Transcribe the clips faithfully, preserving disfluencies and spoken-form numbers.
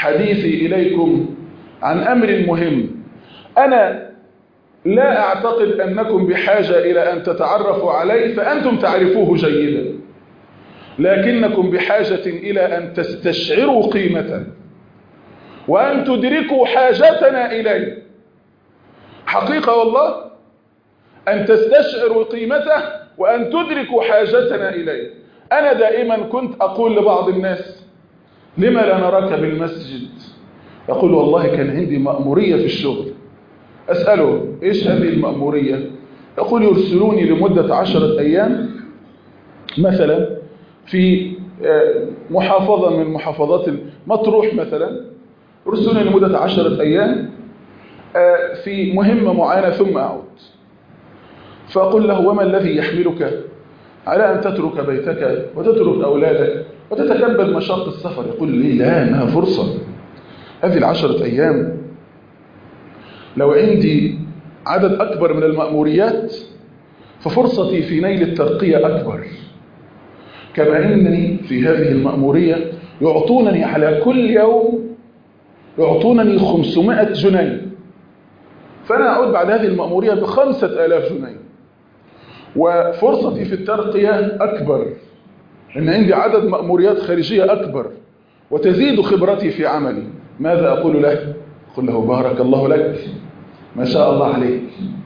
حديثي إليكم عن أمر مهم. أنا لا أعتقد أنكم بحاجة إلى أن تتعرفوا عليه، فأنتم تعرفوه جيدا، لكنكم بحاجة إلى أن تستشعروا قيمته وأن تدركوا حاجتنا إليه. حقيقة والله، أن تستشعروا قيمته وأن تدركوا حاجتنا إليه. أنا دائما كنت أقول لبعض الناس: لما لا نراك بالمسجد؟ يقول: والله كان عندي مأمورية في الشغل. أسأله: إيش هذه المأمورية؟ يقول: يرسلوني لمدة عشرة أيام مثلا في محافظة من محافظات مطروح مثلا، يرسلوني لمدة عشرة أيام في مهمة معينة ثم أعود. فأقول له: وما الذي يحملك على أن تترك بيتك وتترك أولادك وتتكبد مشاق السفر؟ يقول لي: لا، إنها فرصة. هذه العشرة أيام لو عندي عدد أكبر من المأموريات ففرصتي في نيل الترقية أكبر. كما أنني في هذه المأمورية يعطونني على كل يوم يعطونني خمسمائة جنيه، فأنا أعود بعد هذه المأمورية بخمسة آلاف جنيه، وفرصتي في الترقية أكبر لأن عندي عدد مأموريات خارجية أكبر، وتزيد خبرتي في عملي. ماذا أقول له؟ أقول له: بارك الله لك، ما شاء الله عليك.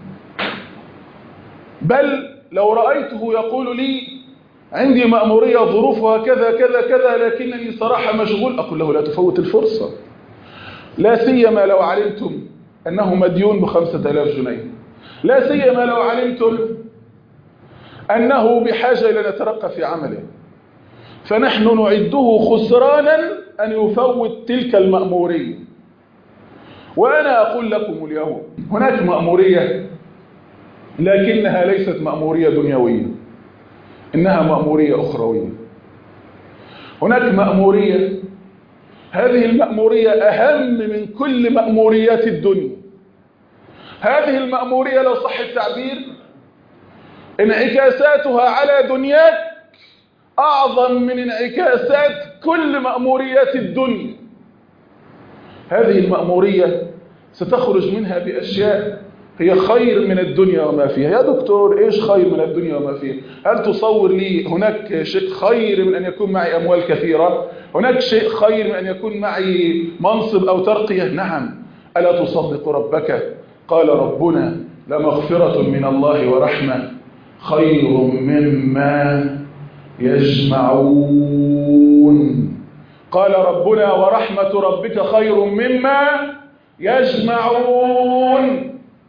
بل لو رأيته يقول لي: عندي مأمورية ظروفها كذا كذا كذا لكنني صراحة مشغول، أقول له: لا تفوت الفرصة، لا سيما لو علمتم أنه مديون بخمسة آلاف جنيه، لا سيما لو علمتم أنه بحاجة إلى أن يترقى في عمله، فنحن نعده خسرانا أن يفوت تلك المأمورية. وأنا أقول لكم اليوم: هناك مأمورية لكنها ليست مأمورية دنيوية، إنها مأمورية أخروية. هناك مأمورية، هذه المأمورية أهم من كل مأموريات الدنيا. هذه المأمورية لو صح التعبير انعكاساتها على دنياك أعظم من انعكاسات كل مأموريات الدنيا. هذه المأمورية ستخرج منها بأشياء هي خير من الدنيا وما فيها. يا دكتور، إيش خير من الدنيا وما فيها؟ هل تصور لي هناك شيء خير من أن يكون معي أموال كثيرة؟ هناك شيء خير من أن يكون معي منصب أو ترقية؟ نعم. ألا تصدق ربك؟ قال ربنا: لمغفرة من الله ورحمة خير مما يجمعون. قال ربنا: ورحمة ربك خير مما يجمعون.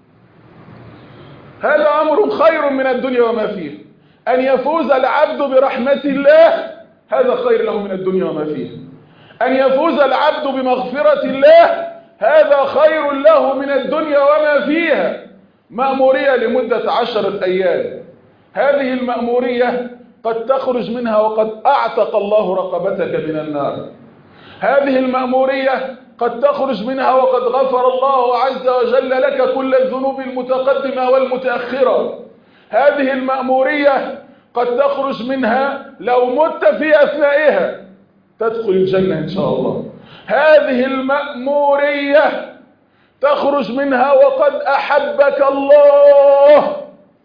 هذا أمر خير من الدنيا وما فيها. أن يفوز العبد برحمة الله هذا خير له من الدنيا وما فيها. أن يفوز العبد بمغفرة الله هذا خير له من الدنيا وما فيها. مأمورية لمدة عشرة أيام، هذه المأمورية قد تخرج منها وقد أعتق الله رقبتك من النار. هذه المأمورية قد تخرج منها وقد غفر الله عز وجل لك كل الذنوب المتقدمة والمتأخرة. هذه المأمورية قد تخرج منها لو مت في أثنائها تدخل الجنة إن شاء الله. هذه المأمورية تخرج منها وقد أحبك الله،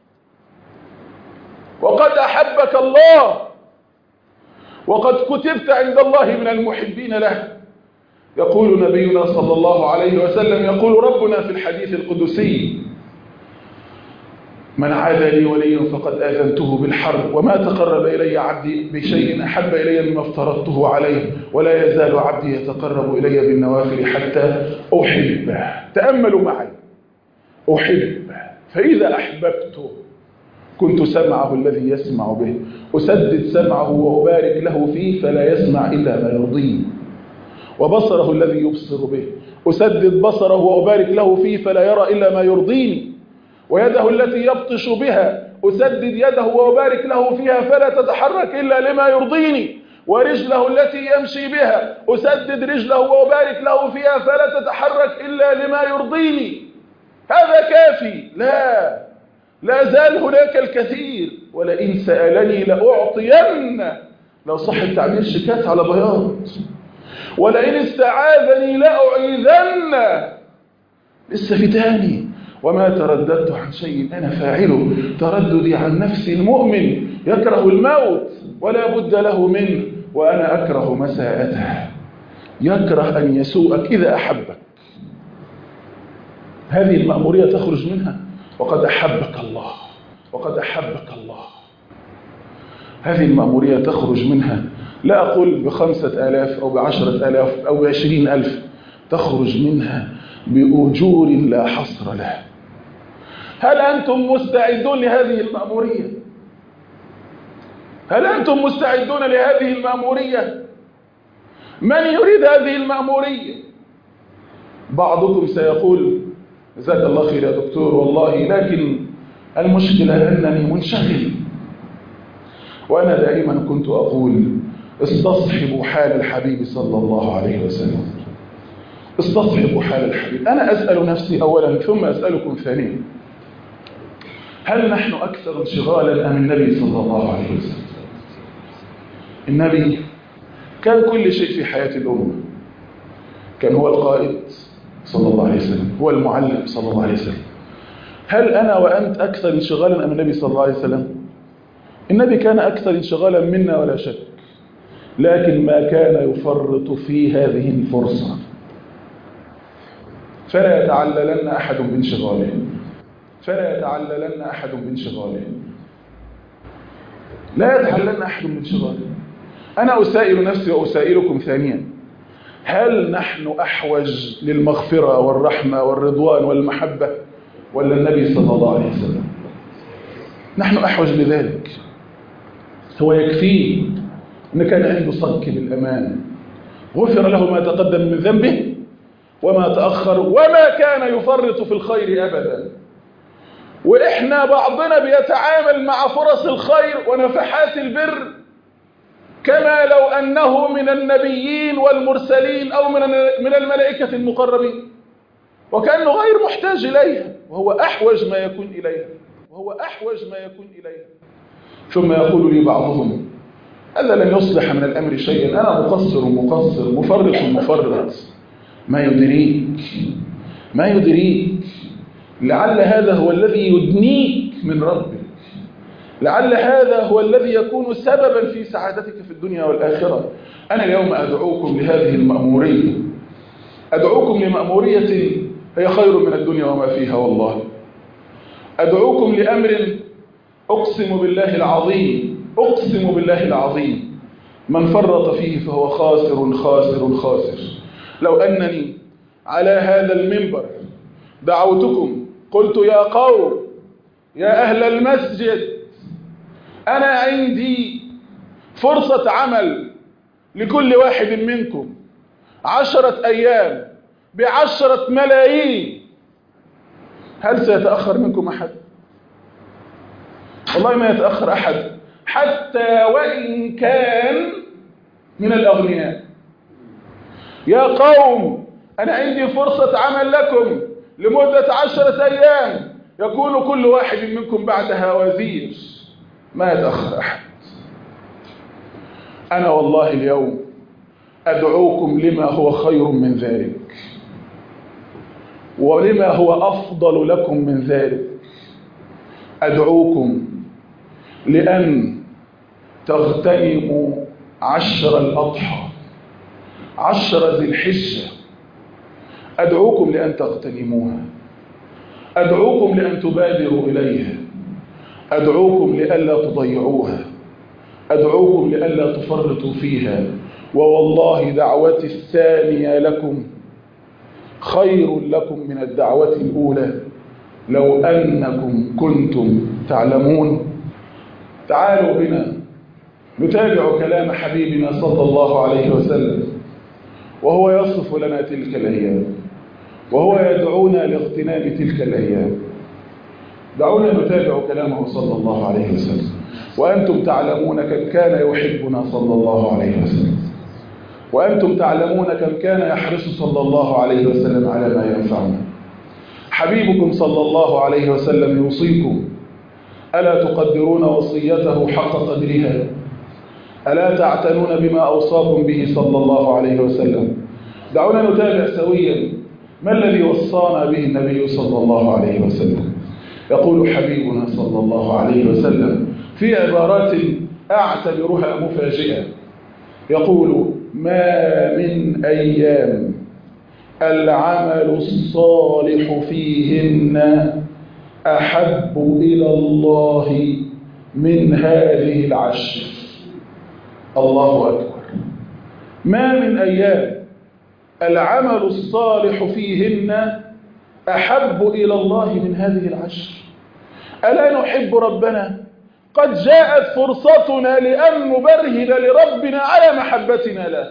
وقد أحبك الله، وقد كتبت عند الله من المحبين له. يقول نبينا صلى الله عليه وسلم، يقول ربنا في الحديث القدسي: من عاد لي وليا فقد آذنته بالحرب، وما تقرب إلي عبدي بشيء أحب إلي مما افترضته عليه، ولا يزال عبدي يتقرب إلي بالنوافل حتى أحبه. تأملوا معي: أحبه، فإذا أحببته كنت سمعه الذي يسمع به، أسدد سمعه وأبارك له فيه فلا يسمع إلا ما يرضيه، وبصره الذي يبصر به، أسدد بصره وأبارك له فيه فلا يرى إلا ما يرضيني، ويده التي يبطش بها أسدد يده وأبارك له فيها فلا تتحرك إلا لما يرضيني، ورجله التي يمشي بها أسدد رجله وأبارك له فيها فلا تتحرك إلا لما يرضيني. هذا كافي؟ لا، لا زال هناك الكثير. ولئن سألني لأعطين، لو صح التعبير شكات على بياض. ولئن استعاذني لأعيذن. لسه في تاني، وما ترددت عن شيء أنا فاعله ترددي عن نفس المؤمن يكره الموت ولا بد له منه، وأنا أكره مساءته، يكره أن يسوءك إذا أحبك. هذه المأمورية تخرج منها وقد أحبك الله، وقد أحبك الله. هذه المأمورية تخرج منها، لا أقول بخمسة آلاف أو بعشرة آلاف أو بعشرين ألف، تخرج منها بأجور لا حصر له. هل أنتم مستعدون لهذه المأمورية؟ هل أنتم مستعدون لهذه المأمورية؟ من يريد هذه المأمورية؟ بعضكم سيقول جزاك الله خير يا دكتور والله، لكن المشكلة أنني منشغل. وأنا دائما كنت أقول استصحبوا حال الحبيب صلى الله عليه وسلم، استصحبوا حال الحبيب. أنا أسأل نفسي أولا ثم أسألكم ثانيا، هل نحن أكثر انشغالا أم النبي صلى الله عليه وسلم؟ النبي كان كل شيء في حياة الأمة، كان هو القائد صلى الله عليه وسلم، هو المعلم صلى الله عليه وسلم. هل أنا وأنت أكثر انشغالا أم النبي صلى الله عليه وسلم؟ النبي كان أكثر انشغالا منا ولا شك، لكن ما كان يفرط في هذه الفرصة. فلا يتعللن أحد بانشغاله، فلا يتعللن أحد بانشغاله، لا يتعللن أحد بانشغاله. أنا أسائل نفسي وأسائلكم ثانيا، هل نحن أحوج للمغفرة والرحمة والرضوان والمحبة ولا النبي صلى الله عليه وسلم؟ نحن أحوج لذلك. هو يكفيه أن كان عنده صك بالأمان، غفر له ما تقدم من ذنبه وما تأخر، وما كان يفرط في الخير أبدا. وإحنا بعضنا بيتعامل مع فرص الخير ونفحات البر كما لو أنه من النبيين والمرسلين أو من الملائكة المقربين، وكأنه غير محتاج إليها، وهو أحوج ما يكون إليها، وهو أحوج ما يكون إليها. ثم يقول لي بعضهم هذا لن يصلح من الأمر شيئا، أنا مقصر مقصر مفرط مفرط. ما يدريك ما يدريك لعل هذا هو الذي يدنيك من ربك، لعل هذا هو الذي يكون سببا في سعادتك في الدنيا والآخرة. أنا اليوم أدعوكم لهذه المأمورية، أدعوكم لمأمورية هي خير من الدنيا وما فيها والله. أدعوكم لأمر أقسم بالله العظيم، أقسم بالله العظيم من فرط فيه فهو خاسر خاسر خاسر. لو أنني على هذا المنبر دعوتكم قلت يا قوم يا أهل المسجد، أنا عندي فرصة عمل لكل واحد منكم عشرة أيام بعشرة ملايين، هل سيتأخر منكم أحد؟ والله ما يتأخر أحد، حتى وإن كان من الأغنياء. يا قوم أنا عندي فرصة عمل لكم لمدة عشرة أيام، يكون كل واحد منكم بعدها وزير، ما يتأخر أحد. أنا والله اليوم أدعوكم لما هو خير من ذلك، ولما هو أفضل لكم من ذلك. أدعوكم لأن تغتنموا عشر الأضحى، عشر ذي الحجة. أدعوكم لأن تغتنموها، أدعوكم لأن تبادروا إليها، أدعوكم لألا تضيعوها، أدعوكم لألا تفرطوا فيها. ووالله دعوتي الثانية لكم خير لكم من الدعوة الأولى لو أنكم كنتم تعلمون. تعالوا بنا نتابع كلام حبيبنا صلى الله عليه وسلم وهو يصف لنا تلك الأيام، وهو يدعونا لاغتنام تلك الأيام. دعونا نتابع كلامه صلى الله عليه وسلم. وأنتم تعلمون كم كان يحبنا صلى الله عليه وسلم، وأنتم تعلمون كم كان يحرص صلى الله عليه وسلم على ما ينفعنا. حبيبكم صلى الله عليه وسلم يوصيكم، ألا تقدرون وصيته حق قدرها؟ ألا تعتنون بما أوصاكم به صلى الله عليه وسلم؟ دعونا نتابع سويا ما الذي وصانا به النبي صلى الله عليه وسلم. يقول حبيبنا صلى الله عليه وسلم في عبارات أعتبرها مفاجئة، يقول: ما من أيام العمل الصالح فيهن أحب إلى الله من هذه العشر. الله أكبر. ما من أيام العمل الصالح فيهن أحب إلى الله من هذه العشر. ألا نحب ربنا؟ قد جاءت فرصتنا لأن نبرهن لربنا على محبتنا له.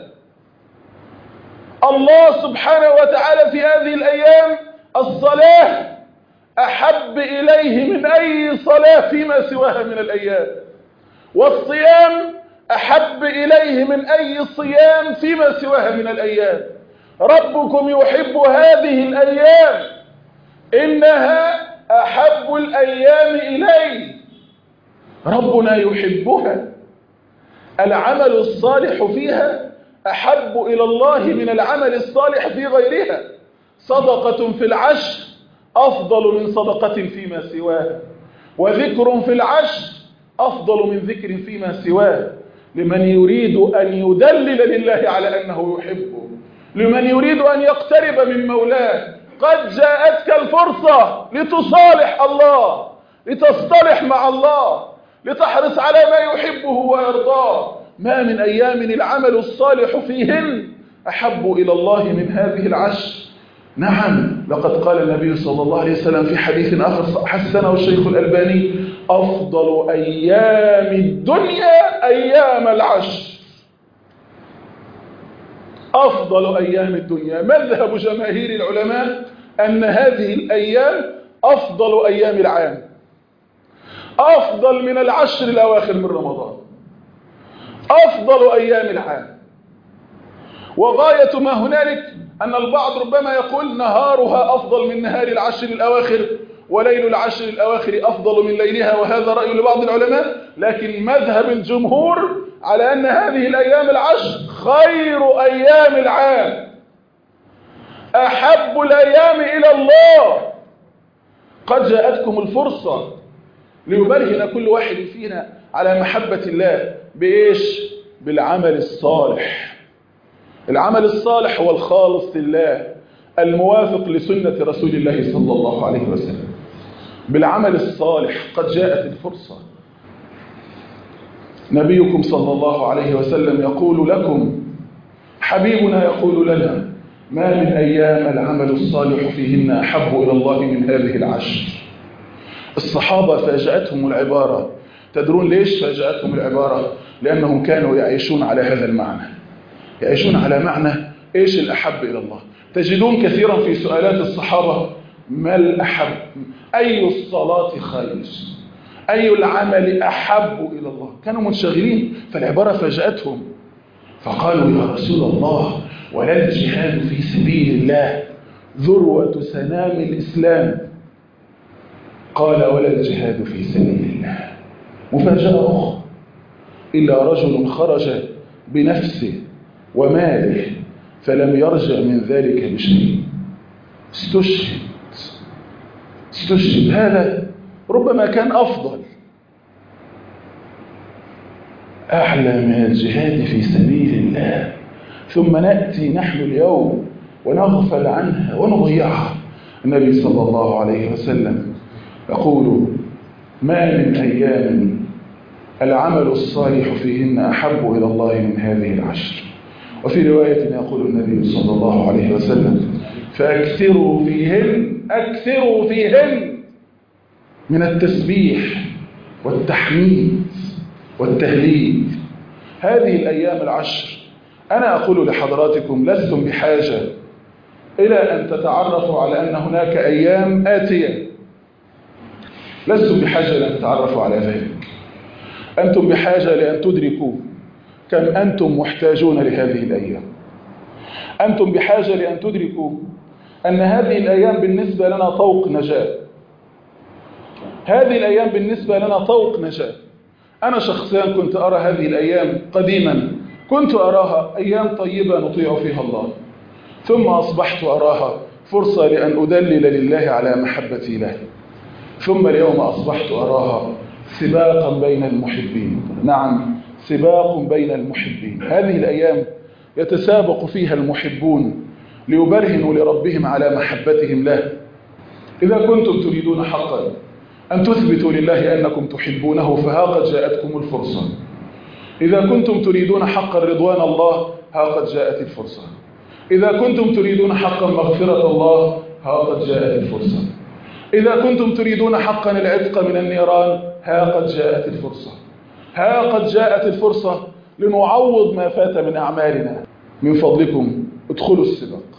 الله سبحانه وتعالى في هذه الأيام الصلاة أحب إليه من أي صلاة فيما سواها من الأيام، والصيام أحب إليه من أي صيام فيما سواها من الأيام. ربكم يحب هذه الأيام، إنها أحب الأيام إليه. ربنا يحبها، العمل الصالح فيها أحب إلى الله من العمل الصالح في غيرها. صدقة في العشر أفضل من صدقة فيما سواها، وذكر في العشر أفضل من ذكر فيما سواه، لمن يريد أن يدلل لله على أنه يحبه، لمن يريد أن يقترب من مولاه. قد جاءتك الفرصة لتصالح الله، لتصطلح مع الله، لتحرص على ما يحبه ويرضاه. ما من أيام العمل الصالح فيهن أحب إلى الله من هذه العشر. نعم، لقد قال النبي صلى الله عليه وسلم في حديث آخر حسنه الشيخ الألباني: أفضل أيام الدنيا أيام العشر. أفضل أيام الدنيا. مذهب جماهير العلماء أن هذه الأيام أفضل أيام العام، أفضل من العشر الأواخر من رمضان، أفضل أيام العام. وغاية ما هنالك أن البعض ربما يقول نهارها أفضل من نهار العشر الأواخر، وليل العشر الأواخر أفضل من ليلها، وهذا رأي لبعض العلماء. لكن مذهب الجمهور على أن هذه الأيام العشر خير أيام العام، أحب الأيام إلى الله. قد جاءتكم الفرصة ليبرهن كل واحد فينا على محبة الله بإيش؟ بالعمل الصالح. العمل الصالح هو الخالص لله، الموافق لسنة رسول الله صلى الله عليه وسلم. بالعمل الصالح قد جاءت الفرصة. نبيكم صلى الله عليه وسلم يقول لكم، حبيبنا يقول لنا: ما من أيام العمل الصالح فيهن أحب إلى الله من هذه العشر. الصحابة فاجأتهم العبارة. تدرون ليش فاجأتهم العبارة؟ لأنهم كانوا يعيشون على هذا المعنى، يعيشون على معنى إيش الأحب إلى الله. تجدون كثيرا في سؤالات الصحابة: ما الأحب؟ أي الصلاة خير؟ أي العمل أحب إلى الله؟ كانوا منشغلين، فالعبارة فاجأتهم، فقالوا: يا رسول الله، ولا الجهاد في سبيل الله ذروة سنام الإسلام؟ قال: ولا الجهاد في سبيل الله. مفاجأة أخرى: إلا رجل خرج بنفسه وماله فلم يرجع من ذلك بشيء، استشهد. استشهد. هذا ربما كان أفضل، أعلى من الجهاد في سبيل الله. ثم نأتي نحن اليوم ونغفل عنها ونضيعها. النبي صلى الله عليه وسلم يقول: ما من أيام العمل الصالح فيهن أحب إلى الله من هذه العشر. وفي رواية يقول النبي صلى الله عليه وسلم: فأكثروا فيهن أكثروا فيهن من التسبيح والتحميد والتهليل. هذه الأيام العشر أنا أقول لحضراتكم: لستم بحاجة إلى أن تتعرفوا على أن هناك أيام آتية، لستم بحاجة إلى أن تتعرفوا على ذلك. أنتم بحاجة لأن تدركوا كم أنتم محتاجون لهذه الأيام. أنتم بحاجة لأن تدركوا أن هذه الأيام بالنسبة لنا طوق نجاة. هذه الأيام بالنسبة لنا طوق نجاة. أنا شخصيا كنت أرى هذه الأيام قديما كنت أراها أيام طيبة نطيع فيها الله، ثم أصبحت أراها فرصة لأن أدلل لله على محبتي له، ثم اليوم أصبحت أراها سباقا بين المحبين. نعم، سباق بين المحبين. هذه الأيام يتسابق فيها المحبون ليبرهنوا لربهم على محبتهم له. إذا كنتم تريدون حقا أن تثبتوا لله أنكم تحبونه فها قد جاءتكم الفرصة. إذا كنتم تريدون حقا رضوان الله ها قد جاءت الفرصة. إذا كنتم تريدون حقا مغفرة الله ها قد جاءت الفرصة. إذا كنتم تريدون حقا العتق من النيران ها قد جاءت الفرصة. ها قد جاءت الفرصة لنعوض ما فات من أعمالنا. من فضلكم ادخلوا السباق.